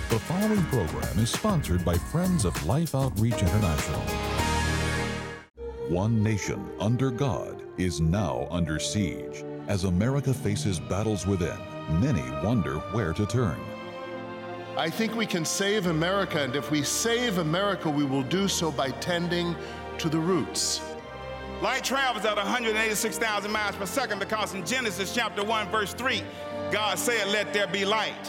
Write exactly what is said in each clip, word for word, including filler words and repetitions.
The following program is sponsored by Friends of Life Outreach International. One nation under God is now under siege. As America faces battles within, many wonder where to turn. I think we can save America, and if we save America, we will do so by tending to the roots. Light travels at one hundred eighty-six thousand miles per second because in Genesis chapter one, verse three, God said, "Let there be light."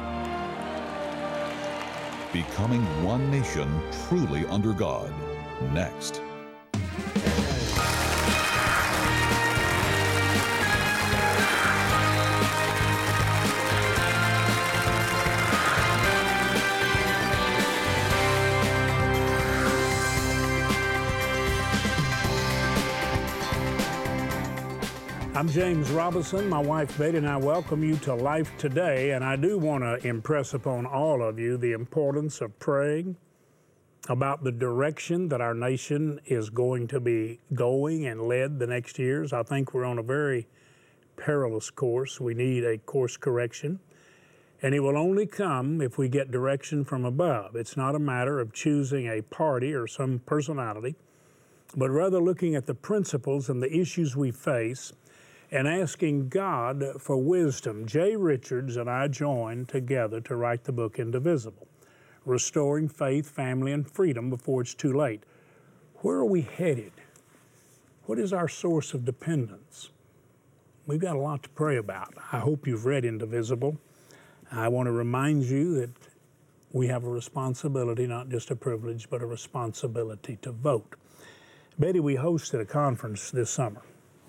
Becoming one nation truly under God. Next. I'm James Robinson. My wife Betty and I welcome you to Life Today, and I do want to impress upon all of you the importance of praying about the direction that our nation is going to be going and led the next years. I think we're on a very perilous course. We need a course correction, and it will only come if we get direction from above. It's not a matter of choosing a party or some personality, but rather looking at the principles and the issues we face and asking God for wisdom. Jay Richards and I joined together to write the book Indivisible, Restoring Faith, Family, and Freedom Before It's Too Late. Where are we headed? What is our source of dependence? We've got a lot to pray about. I hope you've read Indivisible. I want to remind you that we have a responsibility, not just a privilege, but a responsibility to vote. Betty, we hosted a conference this summer,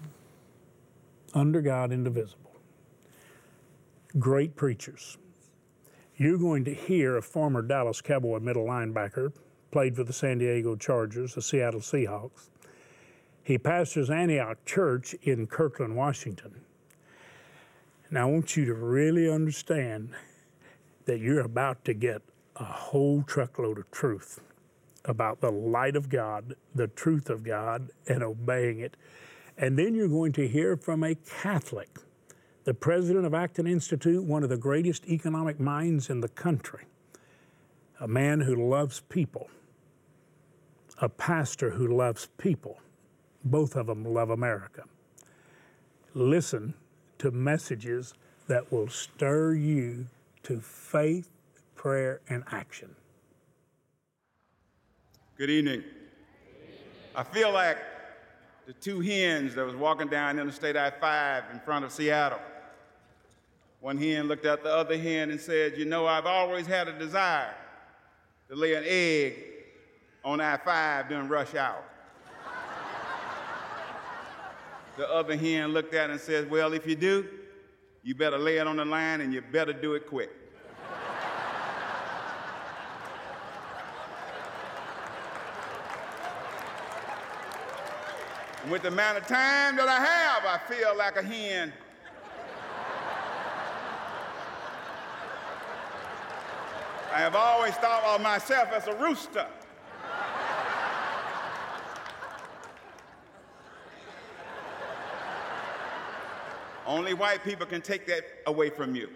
Under God Indivisible. Great preachers. You're going to hear a former Dallas Cowboy middle linebacker, played for the San Diego Chargers, the Seattle Seahawks. He pastors Antioch Church in Kirkland, Washington. Now, I want you to really understand that you're about to get a whole truckload of truth about the light of God, the truth of God, and obeying it. And then you're going to hear from a Catholic, the president of Acton Institute, one of the greatest economic minds in the country, a man who loves people, a pastor who loves people. Both of them love America. Listen to messages that will stir you to faith, prayer, and action. Good evening. I feel like the two hens that was walking down Interstate I five in front of Seattle. One hen looked at the other hen and said, "You know, I've always had a desire to lay an egg on I five during rush hour." The other hen looked at it and said, "Well, if you do, you better lay it on the line and you better do it quick." With the amount of time that I have, I feel like a hen. I have always thought of myself as a rooster. Only white people can take that away from you.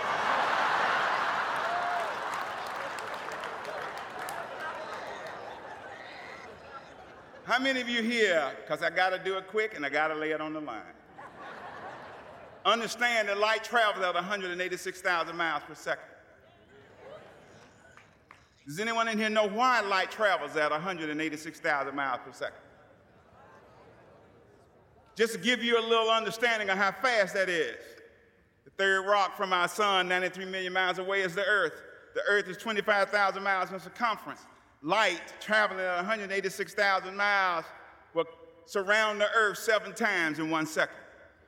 How many of you here, because I got to do it quick and I got to lay it on the line, understand that light travels at one hundred eighty-six thousand miles per second? Does anyone in here know why light travels at one hundred eighty-six thousand miles per second? Just to give you a little understanding of how fast that is. The third rock from our sun, ninety-three million miles away, is the Earth. The Earth is twenty-five thousand miles in circumference. Light traveling at one hundred eighty-six thousand miles will surround the Earth seven times in one second.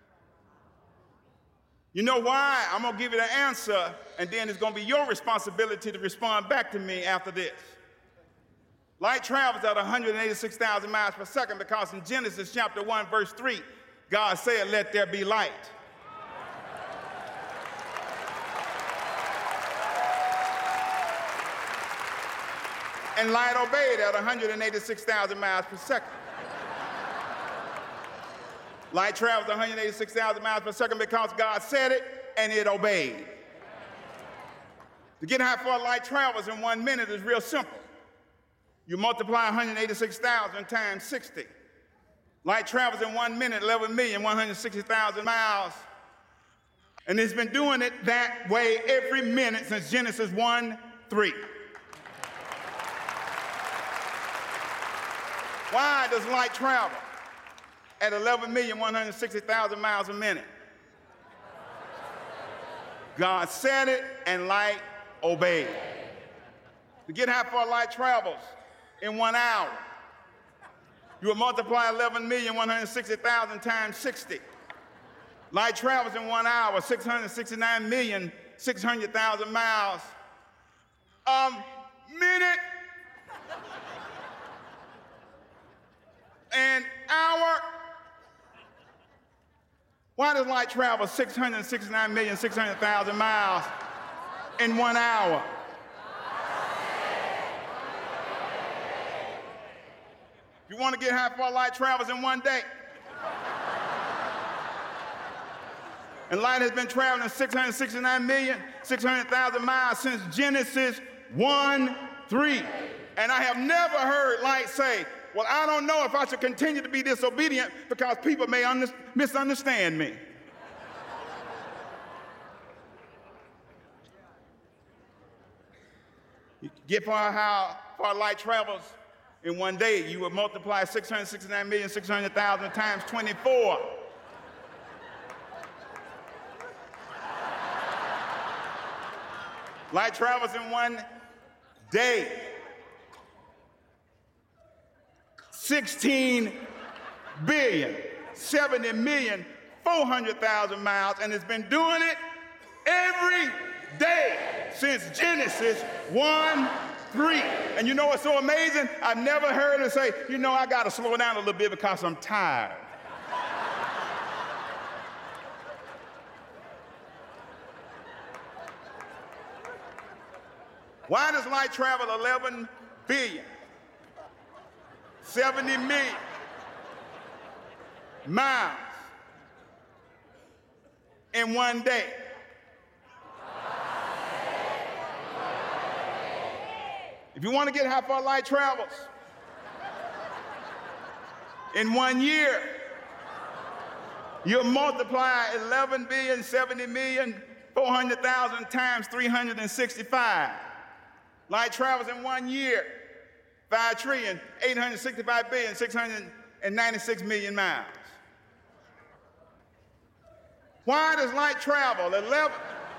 You know why? I'm going to give you the answer, and then it's going to be your responsibility to respond back to me after this. Light travels at one hundred eighty-six thousand miles per second because in Genesis chapter one, verse three, God said, "Let there be light." And light obeyed at one hundred eighty-six thousand miles per second. Light travels one hundred eighty-six thousand miles per second because God said it and it obeyed. To get how far light travels in one minute is real simple. You multiply one hundred eighty-six thousand times sixty. Light travels in one minute, eleven million one hundred sixty thousand miles. And it's been doing it that way every minute since Genesis one three. Why does light travel at eleven million one hundred sixty thousand miles a minute? God said it, and light obeyed. To get how far light travels in one hour, you will multiply eleven million one hundred sixty thousand times sixty. Light travels in one hour, six hundred sixty-nine million six hundred thousand miles a minute. An hour. Why does light travel six hundred sixty-nine million six hundred thousand miles in one hour? You want to get how far light travels in one day? And light has been traveling six hundred sixty-nine million six hundred thousand miles since Genesis one three. And I have never heard light say, well, I don't know if I should continue to be disobedient because people may under- misunderstand me. You get far how far light travels in one day, you would multiply six hundred sixty-nine million six hundred thousand times twenty-four. Light travels in one day sixteen billion seventy million four hundred thousand miles, and it's been doing it every day since Genesis one three. And you know what's so amazing? I've never heard it say, you know, I got to slow down a little bit because I'm tired. Why does light travel eleven billion seventy million miles in one day? If you want to get how far light travels in one year, you'll multiply eleven billion seventy million four hundred thousand times three hundred sixty-five. Light travels in one year, five trillion eight hundred sixty-five billion six hundred ninety-six million miles. Why does light travel eleven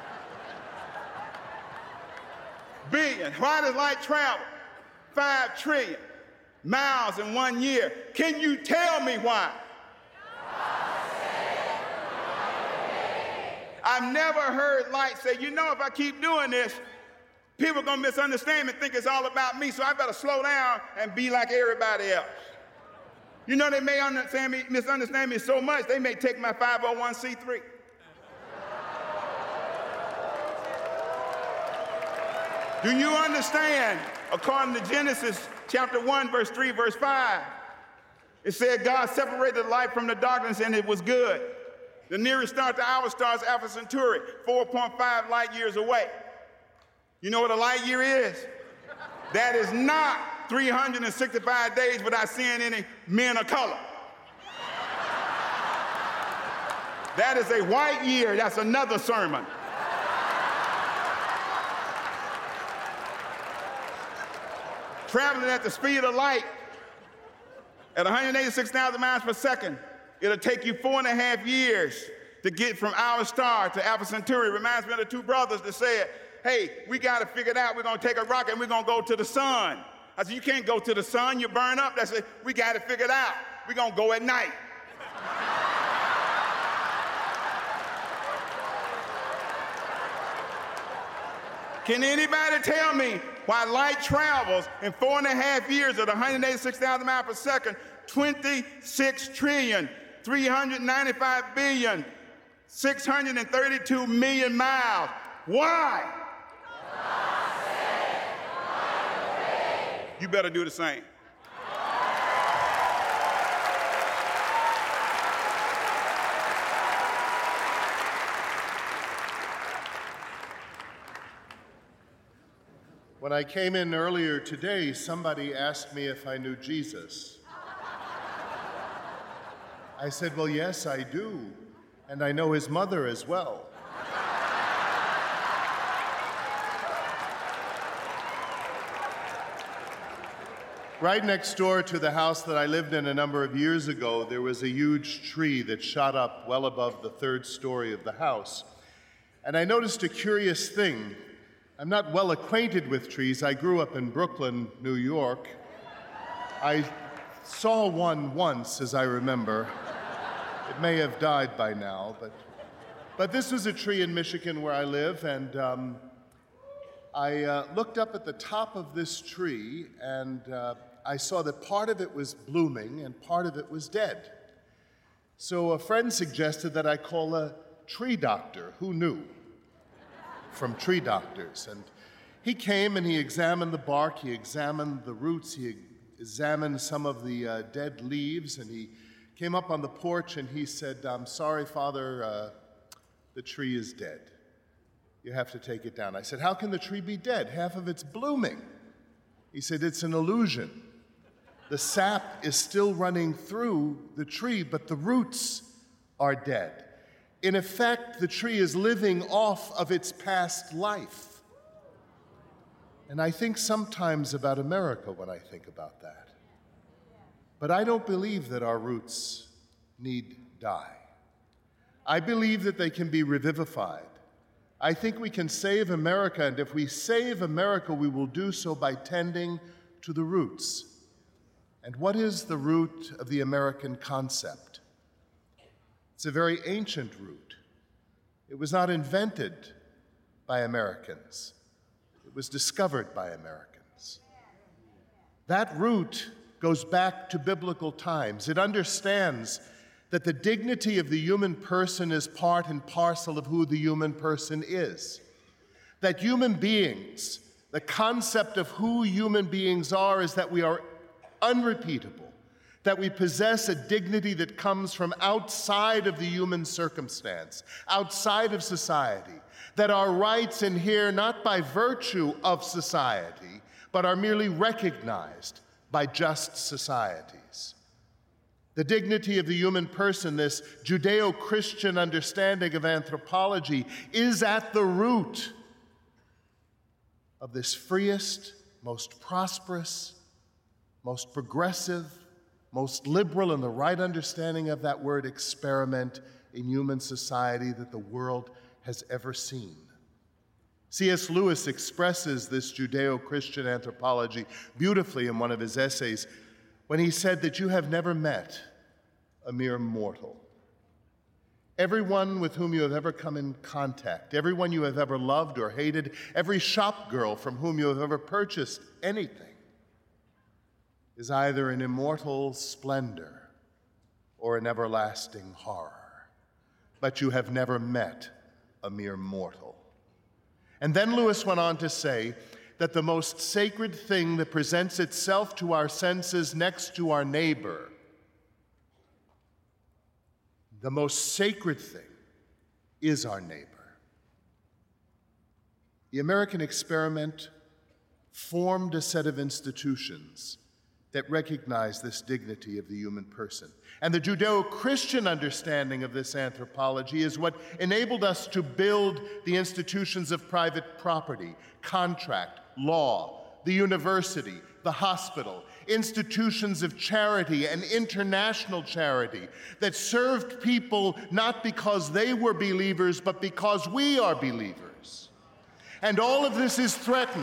billion? Why does light travel five trillion miles in one year? Can you tell me why? I've never heard light say, you know, if I keep doing this, people are going to misunderstand me and think it's all about me, so I better slow down and be like everybody else. You know, they may understand me, misunderstand me so much, they may take my five oh one c three. Do you understand? According to Genesis chapter one, verse three, verse five, it said God separated the light from the darkness and it was good. The nearest star to our star is Alpha Centauri, four point five light years away. You know what a light year is? That is not three hundred sixty-five days without seeing any men of color. That is a white year. That's another sermon. Traveling at the speed of light at one hundred eighty-six thousand miles per second, it'll take you four and a half years to get from our star to Alpha Centauri. It reminds me of the two brothers that said, hey, we got to figure it out. We're going to take a rocket and we're going to go to the sun. I said, you can't go to the sun. You burn up. They said, we got to figure it out. We're going to go at night. Can anybody tell me why light travels in four and a half years at one hundred eighty-six thousand miles per second, twenty-six trillion three hundred ninety-five billion six hundred thirty-two million miles? Why? You better do the same. When I came in earlier today, somebody asked me if I knew Jesus. I said, well, yes, I do, and I know his mother as well. Right next door to the house that I lived in a number of years ago, there was a huge tree that shot up well above the third story of the house. And I noticed a curious thing. I'm not well acquainted with trees. I grew up in Brooklyn, New York. I saw one once, as I remember. It may have died by now, but, but this was a tree in Michigan where I live, and um, I uh, looked up at the top of this tree, and uh, I saw that part of it was blooming and part of it was dead. So a friend suggested that I call a tree doctor. Who knew? From tree doctors. And he came and he examined the bark, he examined the roots, he examined some of the uh, dead leaves, and he came up on the porch and he said, I'm sorry, Father, uh, the tree is dead. You have to take it down. I said, how can the tree be dead? Half of it's blooming. He said, it's an illusion. The sap is still running through the tree, but the roots are dead. In effect, the tree is living off of its past life. And I think sometimes about America when I think about that. But I don't believe that our roots need die. I believe that they can be revivified. I think we can save America, and if we save America, we will do so by tending to the roots. And what is the root of the American concept? It's a very ancient root. It was not invented by Americans. It was discovered by Americans. That root goes back to biblical times. It understands that the dignity of the human person is part and parcel of who the human person is. That human beings, the concept of who human beings are is that we are unrepeatable, that we possess a dignity that comes from outside of the human circumstance, outside of society, that our rights inhere not by virtue of society, but are merely recognized by just societies. The dignity of the human person, this Judeo-Christian understanding of anthropology, is at the root of this freest, most prosperous, most progressive, most liberal in the right understanding of that word experiment in human society that the world has ever seen. C S Lewis expresses this Judeo-Christian anthropology beautifully in one of his essays when he said that you have never met a mere mortal. Everyone with whom you have ever come in contact, everyone you have ever loved or hated, every shop girl from whom you have ever purchased anything, is either an immortal splendor or an everlasting horror. But you have never met a mere mortal. And then Lewis went on to say that the most sacred thing that presents itself to our senses next to our neighbor, the most sacred thing is our neighbor. The American experiment formed a set of institutions that recognize this dignity of the human person. And the Judeo-Christian understanding of this anthropology is what enabled us to build the institutions of private property, contract, law, the university, the hospital, institutions of charity and international charity that served people not because they were believers, but because we are believers. And all of this is threatened.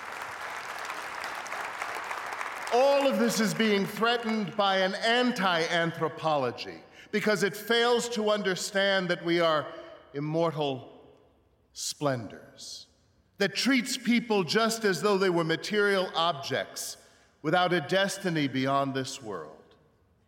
All of this is being threatened by an anti-anthropology because it fails to understand that we are immortal splendors, that treats people just as though they were material objects without a destiny beyond this world.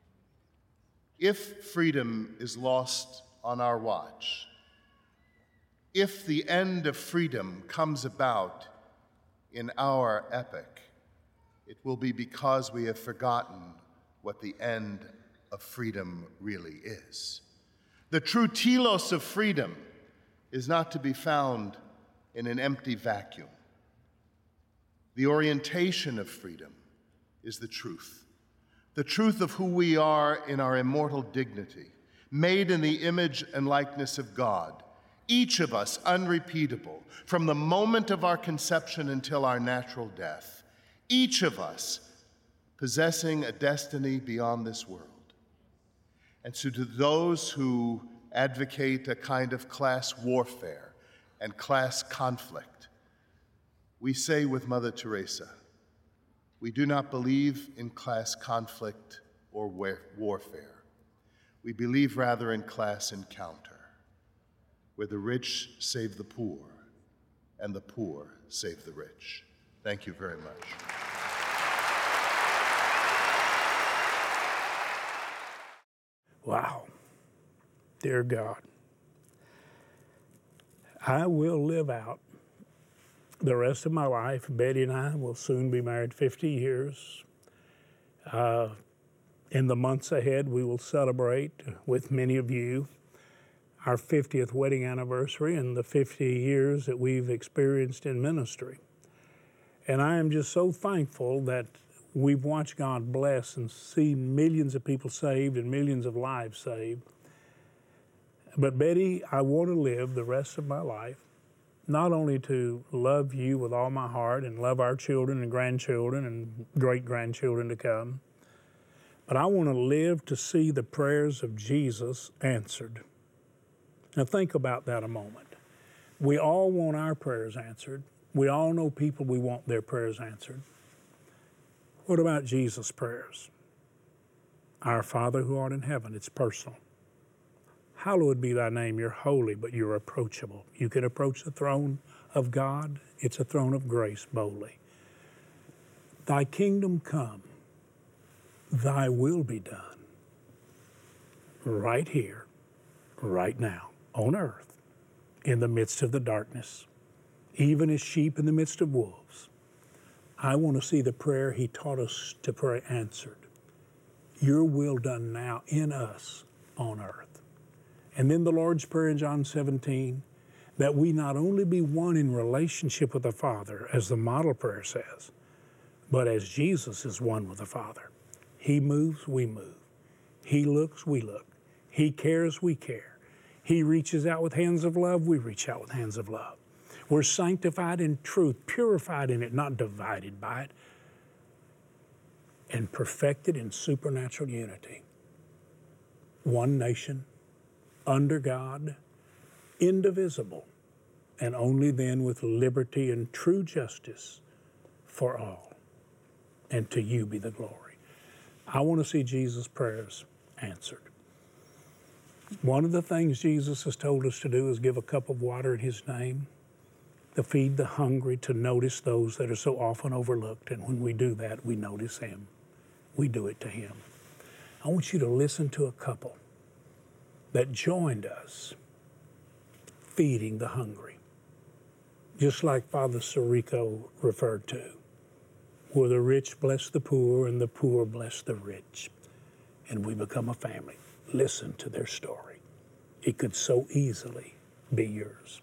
If freedom is lost on our watch, if the end of freedom comes about in our epoch, it will be because we have forgotten what the end of freedom really is. The true telos of freedom is not to be found in an empty vacuum. The orientation of freedom is the truth. The truth of who we are in our immortal dignity, made in the image and likeness of God, each of us unrepeatable, from the moment of our conception until our natural death, each of us possessing a destiny beyond this world. And so to those who advocate a kind of class warfare and class conflict, we say with Mother Teresa, we do not believe in class conflict or warfare. We believe rather in class encounter, where the rich save the poor and the poor save the rich. Thank you very much. Wow. Dear God, I will live out the rest of my life. Betty and I will soon be married fifty years. Uh, in the months ahead, we will celebrate with many of you our fiftieth wedding anniversary and the fifty years that we've experienced in ministry. And I am just so thankful that we've watched God bless and see millions of people saved and millions of lives saved. But Betty, I want to live the rest of my life not only to love you with all my heart and love our children and grandchildren and great-grandchildren to come, but I want to live to see the prayers of Jesus answered. Now think about that a moment. We all want our prayers answered. We all know people we want their prayers answered. What about Jesus' prayers? Our Father who art in heaven, it's personal. Hallowed be thy name, you're holy, but you're approachable. You can approach the throne of God. It's a throne of grace boldly. Thy kingdom come, thy will be done, right here, right now, on earth, in the midst of the darkness, even as sheep in the midst of wolves. I want to see the prayer he taught us to pray answered. Your will done now in us on earth. And then the Lord's Prayer in John seventeen, that we not only be one in relationship with the Father, as the model prayer says, but as Jesus is one with the Father. He moves, we move. He looks, we look. He cares, we care. He reaches out with hands of love, we reach out with hands of love. We're sanctified in truth, purified in it, not divided by it, and perfected in supernatural unity. One nation, under God, indivisible, and only then with liberty and true justice for all. And to you be the glory. I want to see Jesus' prayers answered. One of the things Jesus has told us to do is give a cup of water in his name, to feed the hungry, to notice those that are so often overlooked. And when we do that, we notice him. We do it to him. I want you to listen to a couple that joined us feeding the hungry, just like Father Sirico referred to, where the rich bless the poor and the poor bless the rich, and we become a family. Listen to their story. It could so easily be yours.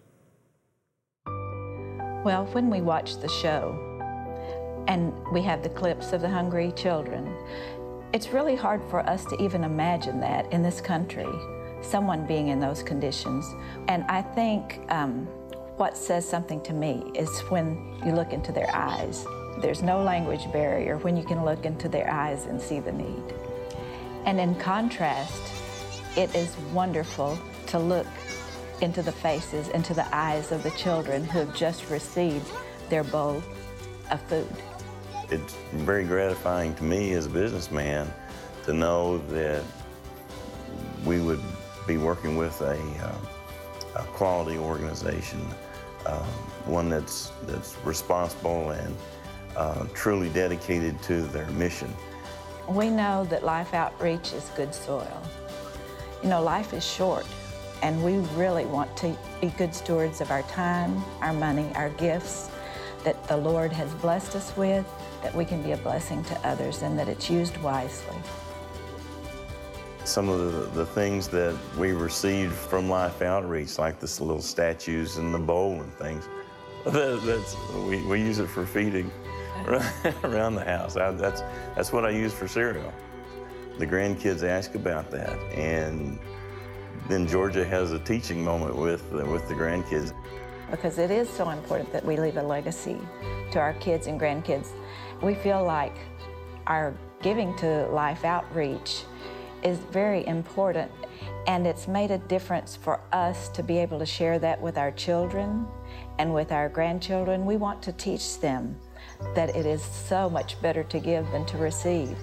Well, when we watch the show and we have the clips of the hungry children, it's really hard for us to even imagine that in this country, someone being in those conditions. And I think um, what says something to me is when you look into their eyes. There's no language barrier when you can look into their eyes and see the need. And in contrast, it is wonderful to look into the faces, into the eyes of the children who have just received their bowl of food. It's very gratifying to me as a businessman to know that we would be working with a, uh, a quality organization, uh, one that's, that's responsible and uh, truly dedicated to their mission. We know that Life Outreach is good soil. You know, life is short, and we really want to be good stewards of our time, our money, our gifts that the Lord has blessed us with, that we can be a blessing to others and that it's used wisely. Some of the, the things that we received from Life Outreach, like this little statues in the bowl and things, that, that's, we, we use it for feeding around the house. I, that's, that's what I use for cereal. The grandkids ask about that, and then Georgia has a teaching moment with, uh, with the grandkids. Because it is so important that we leave a legacy to our kids and grandkids. We feel like our giving to Life Outreach is very important, and it's made a difference for us to be able to share that with our children and with our grandchildren. We want to teach them that it is so much better to give than to receive.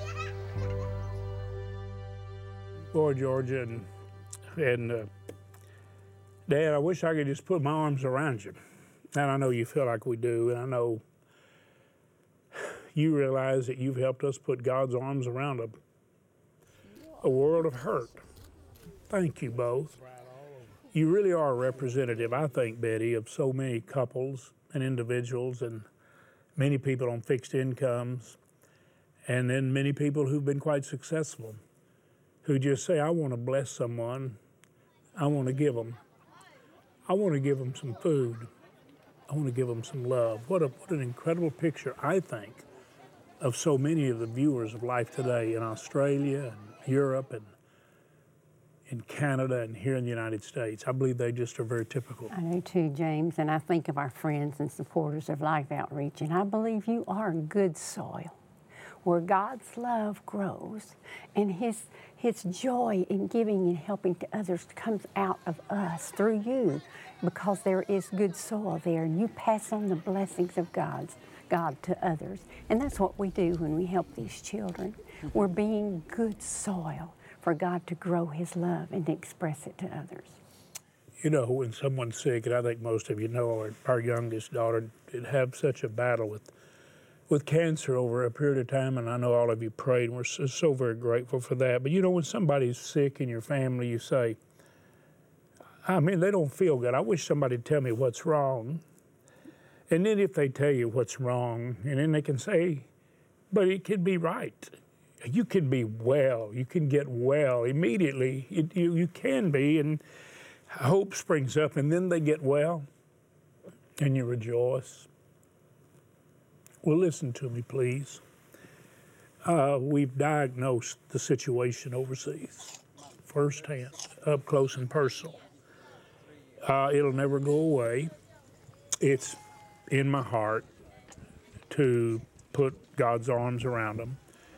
Boy, Georgia, and, and uh, Dad, I wish I could just put my arms around you. And I know you feel like we do, and I know you realize that you've helped us put God's arms around a, a world of hurt. Thank you both. You really are a representative, I think, Betty, of so many couples and individuals and many people on fixed incomes, and then many people who've been quite successful, who just say, I want to bless someone, I want to give them. I want to give them some food. I want to give them some love. What, a, what an incredible picture, I think, of so many of the viewers of Life Today in Australia and Europe and in Canada and here in the United States. I believe they just are very typical. I do too, James, and I think of our friends and supporters of Life Outreach, and I believe you are good soil where God's love grows and his, his joy in giving and helping to others comes out of us through you, because there is good soil there, and you pass on the blessings of God's, God to others. And that's what we do when we help these children. We're being good soil for God to grow his love and to express it to others. You know, when someone's sick, and I think most of you know, our, our youngest daughter did have such a battle with with cancer over a period of time, and I know all of you prayed, and we're so, so very grateful for that. But you know, when somebody's sick in your family, you say, I mean, they don't feel good. I wish somebody would tell me what's wrong. And then if they tell you what's wrong, and then they can say, but it could be right. You can be well. You can get well immediately. It, you, you can be, and hope springs up, and then they get well, and you rejoice. Well, listen to me, please. Uh, we've diagnosed the situation overseas firsthand, up close and personal. Uh, it'll never go away. It's in my heart to put God's arms around them.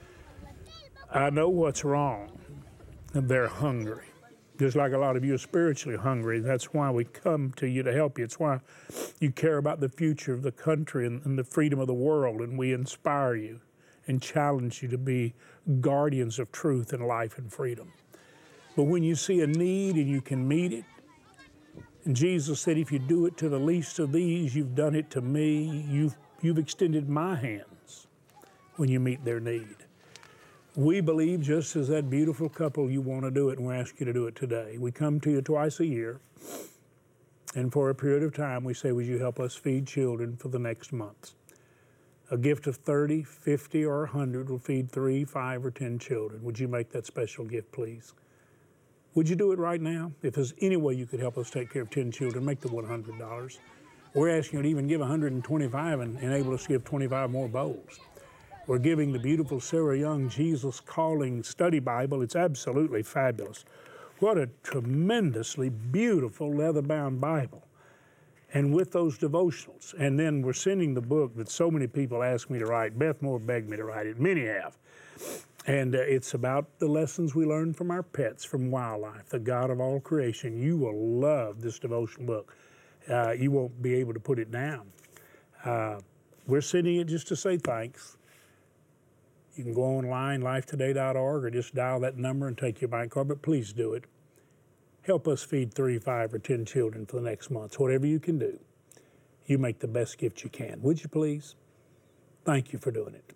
I know what's wrong. They're hungry. Just like a lot of you are spiritually hungry. That's why we come to you to help you. It's why you care about the future of the country and, and the freedom of the world, and we inspire you and challenge you to be guardians of truth and life and freedom. But when you see a need and you can meet it, and Jesus said, if you do it to the least of these, you've done it to me. You've, you've extended my hands when you meet their need. We believe, just as that beautiful couple, you want to do it, and we ask you to do it today. We come to you twice a year, and for a period of time, we say, would you help us feed children for the next month? A gift of thirty, fifty, or one hundred will feed three, five, or ten children. Would you make that special gift, please? Would you do it right now? If there's any way you could help us take care of ten children, make the one hundred dollars. We're asking you to even give one hundred twenty-five and enable us to give twenty-five more bowls. We're giving the beautiful Sarah Young Jesus Calling Study Bible. It's absolutely fabulous. What a tremendously beautiful leather-bound Bible. And with those devotionals. And then we're sending the book that so many people ask me to write. Beth Moore begged me to write it. Many have. And uh, it's about the lessons we learn from our pets, from wildlife, the God of all creation. You will love this devotional book. Uh, you won't be able to put it down. Uh, we're sending it just to say thanks. You can go online, life today dot org, or just dial that number and take your bank card, but please do it. Help us feed three, five, or ten children for the next month. Whatever you can do, you make the best gift you can. Would you please? Thank you for doing it.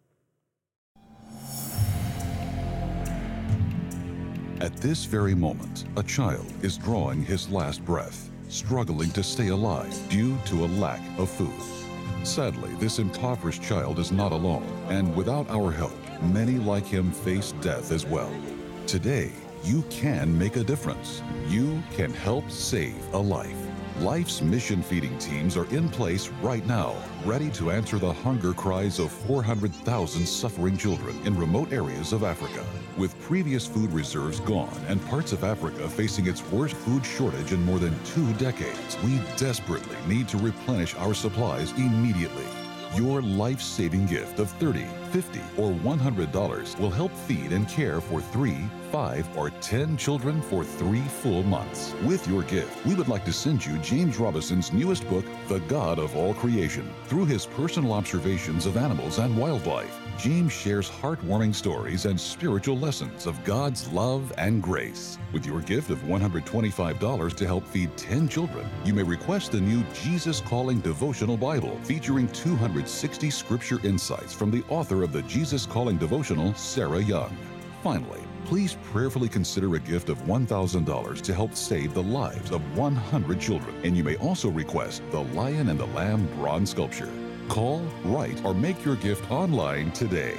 At this very moment, a child is drawing his last breath, struggling to stay alive due to a lack of food. Sadly, this impoverished child is not alone, and without our help, many like him face death as well. Today, you can make a difference. You can help save a life. Life's mission feeding teams are in place right now, ready to answer the hunger cries of four hundred thousand suffering children in remote areas of Africa. With previous food reserves gone and parts of Africa facing its worst food shortage in more than two decades, we desperately need to replenish our supplies immediately. Your life-saving gift of thirty dollars, fifty dollars, or one hundred dollars will help feed and care for three, five, or ten children for three full months. With your gift, we would like to send you James Robinson's newest book, The God of All Creation. Through his personal observations of animals and wildlife, James shares heartwarming stories and spiritual lessons of God's love and grace. With your gift of one hundred twenty-five dollars to help feed ten children, you may request the new Jesus Calling Devotional Bible featuring two hundred sixty scripture insights from the author of the Jesus Calling Devotional, Sarah Young. Finally, please prayerfully consider a gift of one thousand dollars to help save the lives of one hundred children. And you may also request the Lion and the Lamb bronze sculpture. Call, write, or make your gift online today.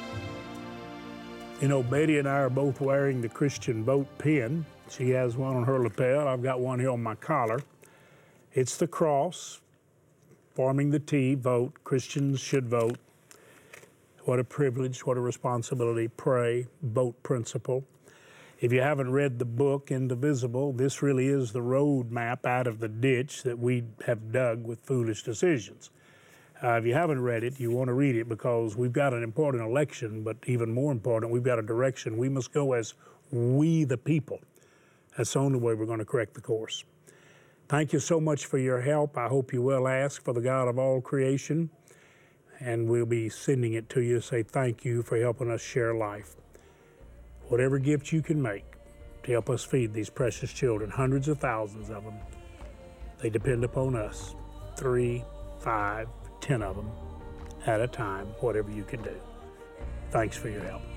You know, Betty and I are both wearing the Christian Vote pin. She has one on her lapel. I've got one here on my collar. It's the cross, forming the T, vote. Christians should vote. What a privilege, what a responsibility. Pray, vote principle. If you haven't read the book, Indivisible, this really is the road map out of the ditch that we have dug with foolish decisions. Uh, if you haven't read it, you want to read it because we've got an important election, but even more important, we've got a direction we must go as we the people. That's the only way we're going to correct the course. Thank you so much for your help. I hope you will ask for the God of all creation, and we'll be sending it to you. Say thank you for helping us share life. Whatever gift you can make to help us feed these precious children, hundreds of thousands of them, they depend upon us. Three, five, ten of them at a time, whatever you can do. Thanks for your help.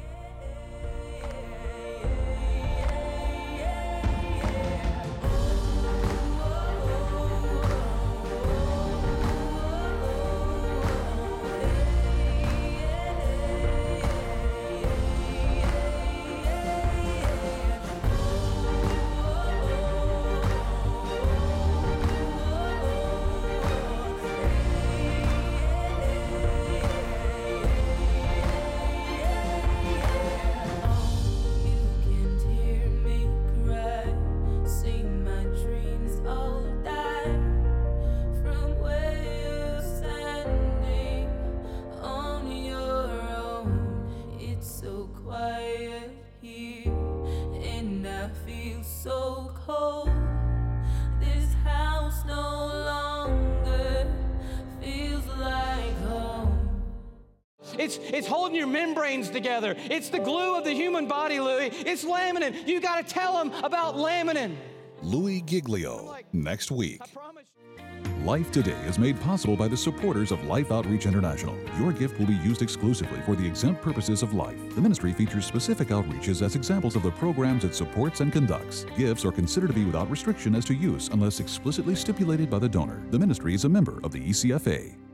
It's, it's holding your membranes together. It's the glue of the human body, Louis. It's laminin. You got to tell them about laminin. Louis Giglio, next week. Life Today is made possible by the supporters of Life Outreach International. Your gift will be used exclusively for the exempt purposes of life. The ministry features specific outreaches as examples of the programs it supports and conducts. Gifts are considered to be without restriction as to use unless explicitly stipulated by the donor. The ministry is a member of the E C F A.